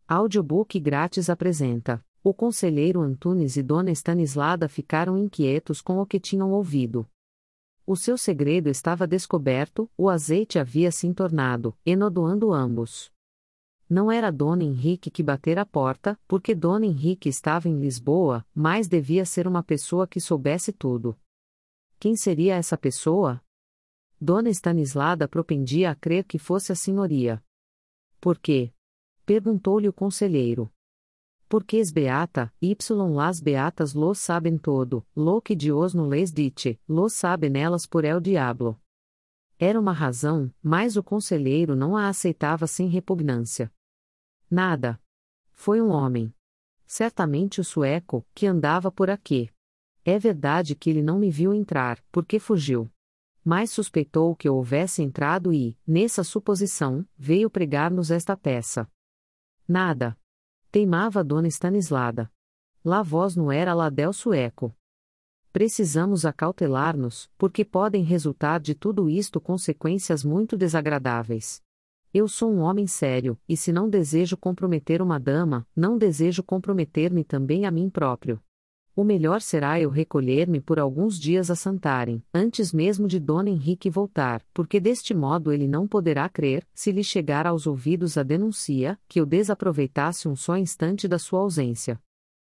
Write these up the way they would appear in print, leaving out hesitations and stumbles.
Audiobook grátis apresenta. O conselheiro Antunes e Dona Estanislada ficaram inquietos com o que tinham ouvido. O seu segredo estava descoberto, o azeite havia se entornado, enodoando ambos. Não era Dona Henrique que batera a porta, porque Dona Henrique estava em Lisboa, mas devia ser uma pessoa que soubesse tudo. Quem seria essa pessoa? Dona Estanislada propendia a crer que fosse a senhoria. Por quê? Perguntou-lhe o conselheiro. Porque es beata, las beatas lo sabem todo, lo que Dios no les dice, lo sabe nelas por el diablo. Era uma razão, mas o conselheiro não a aceitava sem repugnância. Nada. Foi um homem. Certamente o sueco, que andava por aqui. É verdade que ele não me viu entrar, porque fugiu. Mas suspeitou que eu houvesse entrado e, nessa suposição, veio pregar-nos esta peça. Nada. Teimava Dona Estanislada. Lá vós não era lá del sueco. Precisamos acautelar-nos, porque podem resultar de tudo isto consequências muito desagradáveis. Eu sou um homem sério, e se não desejo comprometer uma dama, não desejo comprometer-me também a mim próprio. O melhor será eu recolher-me por alguns dias a Santarém, antes mesmo de Dona Henrique voltar, porque deste modo ele não poderá crer, se lhe chegar aos ouvidos a denúncia, que eu desaproveitasse um só instante da sua ausência.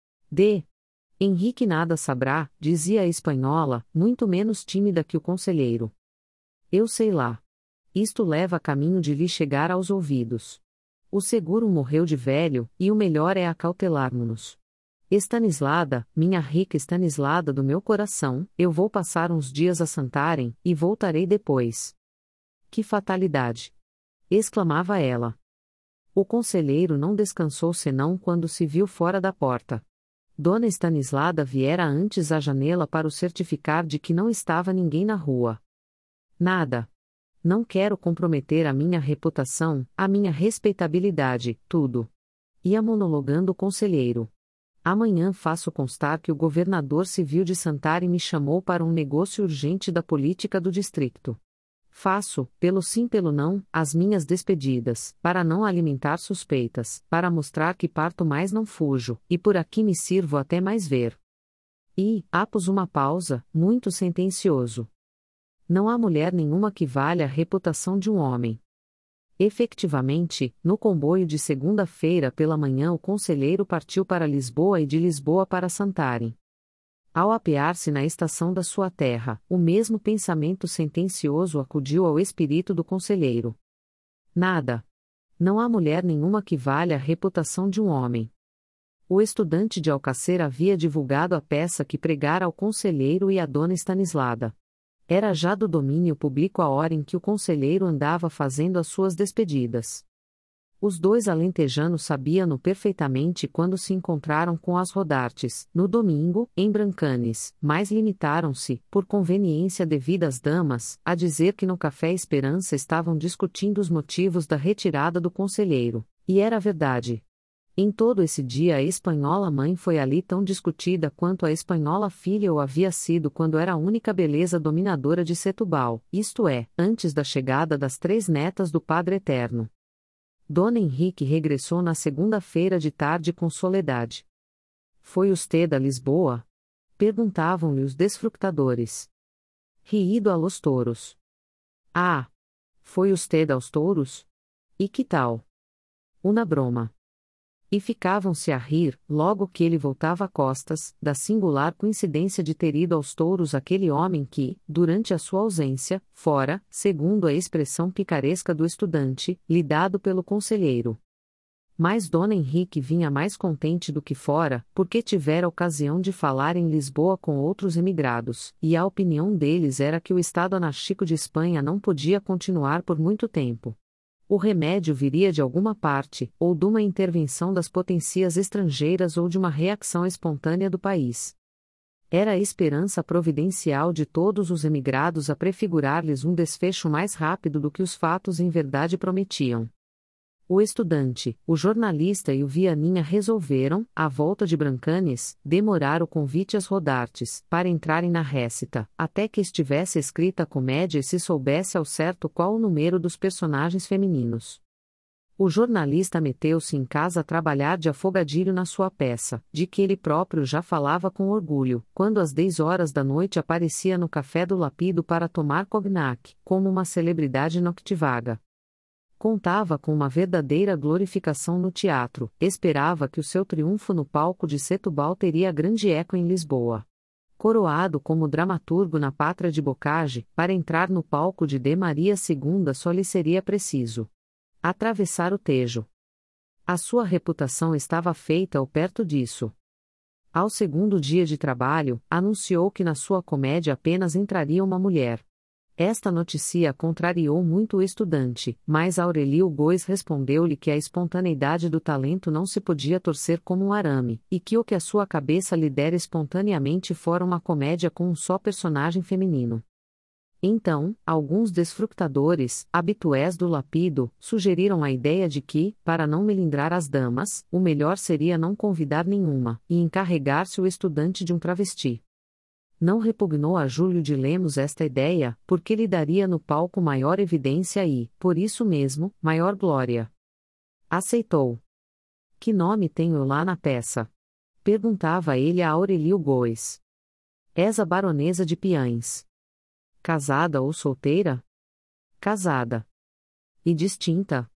Henrique nada saberá, dizia a espanhola, muito menos tímida que o conselheiro. Eu sei lá. Isto leva a caminho de lhe chegar aos ouvidos. O seguro morreu de velho, e o melhor é acautelarmo-nos. Estanislada, minha rica Estanislada do meu coração, eu vou passar uns dias a Santarém, e voltarei depois. Que fatalidade! Exclamava ela. O conselheiro não descansou senão quando se viu fora da porta. Dona Estanislada viera antes à janela para o certificar de que não estava ninguém na rua. Nada. Não quero comprometer a minha reputação, a minha respeitabilidade, tudo. Ia monologando o conselheiro. Amanhã faço constar que o governador civil de Santarém me chamou para um negócio urgente da política do distrito. Faço, pelo sim pelo não, as minhas despedidas, para não alimentar suspeitas, para mostrar que parto mais não fujo, e por aqui me sirvo até mais ver. E, após uma pausa, muito sentencioso. Não há mulher nenhuma que valha a reputação de um homem. Efectivamente, no comboio de segunda-feira pela manhã o conselheiro partiu para Lisboa e de Lisboa para Santarém. Ao apear-se na estação da sua terra, o mesmo pensamento sentencioso acudiu ao espírito do conselheiro. Nada. Não há mulher nenhuma que valha a reputação de um homem. O estudante de Alcácer havia divulgado a peça que pregara ao conselheiro e à Dona Estanislada. Era já do domínio público a hora em que o conselheiro andava fazendo as suas despedidas. Os dois alentejanos sabiam-no perfeitamente quando se encontraram com as Rodartes, no domingo, em Brancanes, mas limitaram-se, por conveniência devida às damas, a dizer que no Café Esperança estavam discutindo os motivos da retirada do conselheiro, e era verdade. Em todo esse dia a espanhola mãe foi ali tão discutida quanto a espanhola filha o havia sido quando era a única beleza dominadora de Setúbal, isto é, antes da chegada das 3 netas do Padre Eterno. Dona Henrique regressou na segunda-feira de tarde com Soledade. Foi usted a Lisboa? Perguntavam-lhe os desfructadores. Rido a los touros. Ah! Foi usted aos touros? E que tal? Una broma. E ficavam-se a rir, logo que ele voltava a costas, da singular coincidência de ter ido aos touros aquele homem que, durante a sua ausência, fora, segundo a expressão picaresca do estudante, lhe dado pelo conselheiro. Mas Dona Henrique vinha mais contente do que fora, porque tivera ocasião de falar em Lisboa com outros emigrados, e a opinião deles era que o Estado anárquico de Espanha não podia continuar por muito tempo. O remédio viria de alguma parte, ou de uma intervenção das potências estrangeiras ou de uma reação espontânea do país. Era a esperança providencial de todos os emigrados a prefigurar-lhes um desfecho mais rápido do que os fatos em verdade prometiam. O estudante, o jornalista e o Vianinha resolveram, à volta de Brancanes, demorar o convite às Rodartes, para entrarem na récita, até que estivesse escrita a comédia e se soubesse ao certo qual o número dos personagens femininos. O jornalista meteu-se em casa a trabalhar de afogadilho na sua peça, de que ele próprio já falava com orgulho, quando às 10 horas da noite aparecia no café do Lapido para tomar cognac, como uma celebridade noctivaga. Contava com uma verdadeira glorificação no teatro, esperava que o seu triunfo no palco de Setúbal teria grande eco em Lisboa. Coroado como dramaturgo na Pátria de Bocage, para entrar no palco de D. Maria II só lhe seria preciso atravessar o Tejo. A sua reputação estava feita ou perto disso. Ao segundo dia de trabalho, anunciou que na sua comédia apenas entraria uma mulher. Esta notícia contrariou muito o estudante, mas Aurelio Góes respondeu-lhe que a espontaneidade do talento não se podia torcer como um arame, e que o que a sua cabeça lhe dera espontaneamente fora uma comédia com um só personagem feminino. Então, alguns desfructadores, habitués do Lapido, sugeriram a ideia de que, para não melindrar as damas, o melhor seria não convidar nenhuma, e encarregar-se o estudante de um travesti. Não repugnou a Júlio de Lemos esta ideia, porque lhe daria no palco maior evidência e, por isso mesmo, maior glória. Aceitou. Que nome tenho lá na peça? Perguntava ele a Aurelio Góes. És a baronesa de Piães. Casada ou solteira? Casada. E distinta?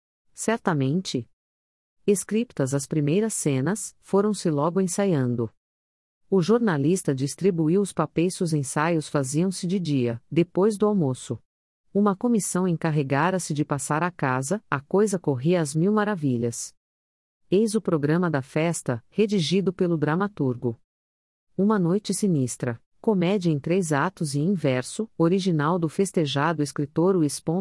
Certamente. Escriptas as primeiras cenas, foram-se logo ensaiando. O jornalista distribuiu os papéis. Os ensaios faziam-se de dia, depois do almoço. Uma comissão encarregara-se de passar a casa, a coisa corria às mil maravilhas. Eis o programa da festa, redigido pelo dramaturgo. Uma noite sinistra. Comédia em 3 atos e em verso, original do festejado escritor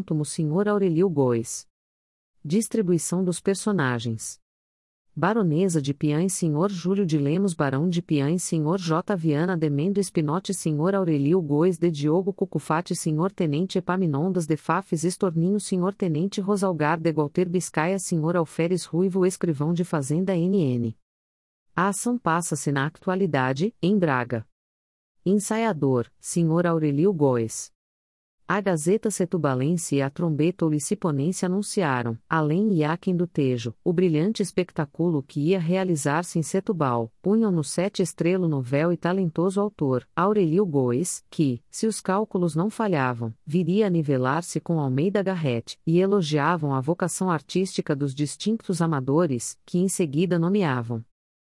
Sr. Aurelio Góes. Distribuição dos personagens. Baronesa de Piães Sr. Júlio de Lemos Barão de Piães Sr. J. Viana de Mendes Pinote Sr. Aurelio Góes de Diogo Cucufate Sr. Tenente Epaminondas de Fafes Estorninho Sr. Tenente Rosalgar de Gualter Biscaia Sr. Alferes Ruivo Escrivão de Fazenda NN. A ação passa-se na atualidade, em Braga. Ensaiador, Sr. Aurelio Góes. A Gazeta Setubalense e a Trombeta Oliciponense anunciaram, além e aquém do Tejo, o brilhante espetáculo que ia realizar-se em Setúbal. Punham no 7 estrelo novel e talentoso autor, Aurelio Góes, que, se os cálculos não falhavam, viria a nivelar-se com Almeida Garrett, e elogiavam a vocação artística dos distintos amadores, que em seguida nomeavam.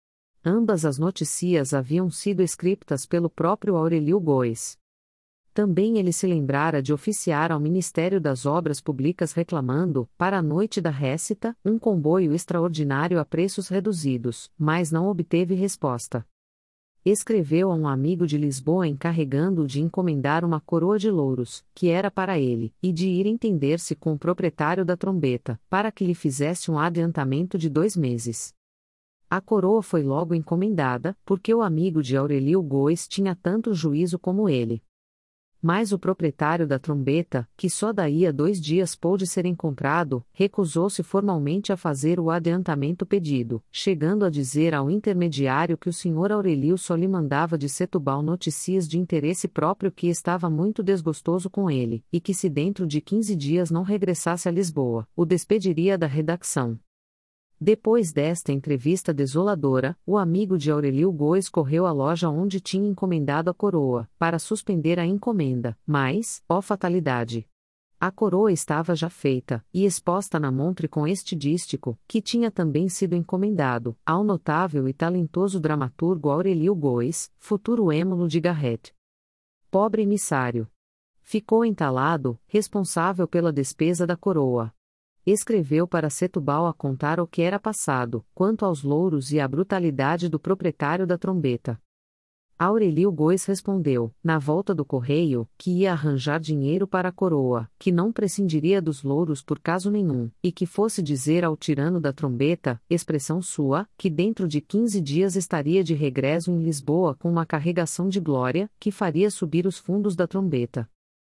Ambas as notícias haviam sido escritas pelo próprio Aurelio Góes. Também ele se lembrara de oficiar ao Ministério das Obras Públicas reclamando, para a noite da récita, um comboio extraordinário a preços reduzidos, mas não obteve resposta. Escreveu a um amigo de Lisboa encarregando-o de encomendar uma coroa de louros, que era para ele, e de ir entender-se com o proprietário da trombeta, para que lhe fizesse um adiantamento de 2 meses. A coroa foi logo encomendada, porque o amigo de Aurelio Góes tinha tanto juízo como ele. Mas o proprietário da trombeta, que só daí a 2 dias pôde ser encontrado, recusou-se formalmente a fazer o adiantamento pedido, chegando a dizer ao intermediário que o Sr. Aurelio só lhe mandava de Setúbal notícias de interesse próprio, que estava muito desgostoso com ele, e que se dentro de 15 dias não regressasse a Lisboa, o despediria da redação. Depois desta entrevista desoladora, o amigo de Aurelio Góes correu à loja onde tinha encomendado a coroa, para suspender a encomenda, mas, ó fatalidade! A coroa estava já feita, e exposta na montre com este dístico, que tinha também sido encomendado, ao notável e talentoso dramaturgo Aurelio Góes, futuro êmulo de Garrett. Pobre emissário! Ficou entalado, responsável pela despesa da coroa. Escreveu para Setúbal a contar o que era passado, quanto aos louros e à brutalidade do proprietário da trombeta. Aurelio Góes respondeu, na volta do correio, que ia arranjar dinheiro para a coroa, que não prescindiria dos louros por caso nenhum, e que fosse dizer ao tirano da trombeta, expressão sua, que dentro de 15 dias estaria de regresso em Lisboa com uma carregação de glória, que faria subir os fundos da trombeta.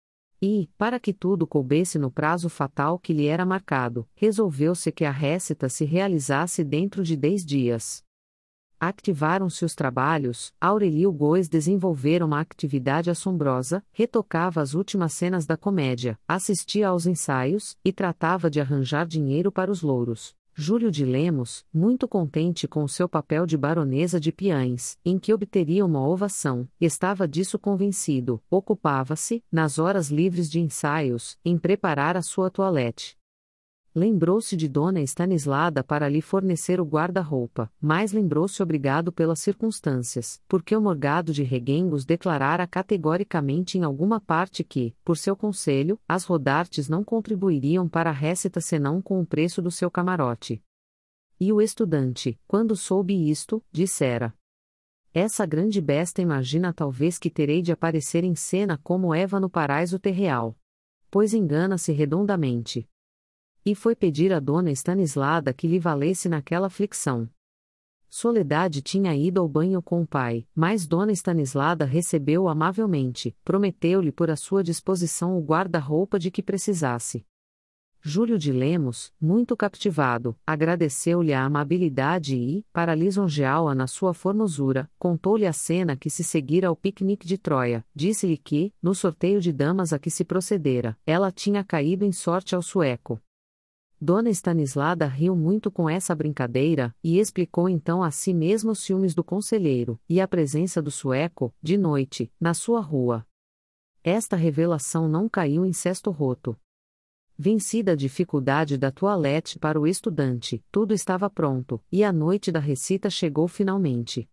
E, para que tudo coubesse no prazo fatal que lhe era marcado, resolveu-se que a récita se realizasse dentro de 10 dias. Activaram-se os trabalhos, Aurelio Góes desenvolvera uma atividade assombrosa, retocava as últimas cenas da comédia, assistia aos ensaios, e tratava de arranjar dinheiro para os louros. Júlio de Lemos, muito contente com o seu papel de baronesa de Piães, em que obteria uma ovação, estava disso convencido, ocupava-se, nas horas livres de ensaios, em preparar a sua toilette. Lembrou-se de Dona Estanislada para lhe fornecer o guarda-roupa, mas lembrou-se obrigado pelas circunstâncias, porque o Morgado de Reguengos declarara categoricamente em alguma parte que, por seu conselho, as Rodartes não contribuiriam para a récita senão com o preço do seu camarote. E o estudante, quando soube isto, dissera: essa grande besta imagina talvez que terei de aparecer em cena como Eva no paraíso terreal. Pois engana-se redondamente. E foi pedir a Dona Estanislada que lhe valesse naquela aflição. Soledade tinha ido ao banho com o pai, mas Dona Estanislada recebeu-o amavelmente, prometeu-lhe por a sua disposição o guarda-roupa de que precisasse. Júlio de Lemos, muito captivado, agradeceu-lhe a amabilidade e, para lisonjeá-la na sua formosura, contou-lhe a cena que se seguira ao piquenique de Troia, disse-lhe que, no sorteio de damas a que se procedera, ela tinha caído em sorte ao sueco. Dona Estanislada riu muito com essa brincadeira, e explicou então a si mesma os ciúmes do conselheiro, e a presença do sueco, de noite, na sua rua. Esta revelação não caiu em cesto roto. Vencida a dificuldade da toilette para o estudante, tudo estava pronto, e a noite da recita chegou finalmente.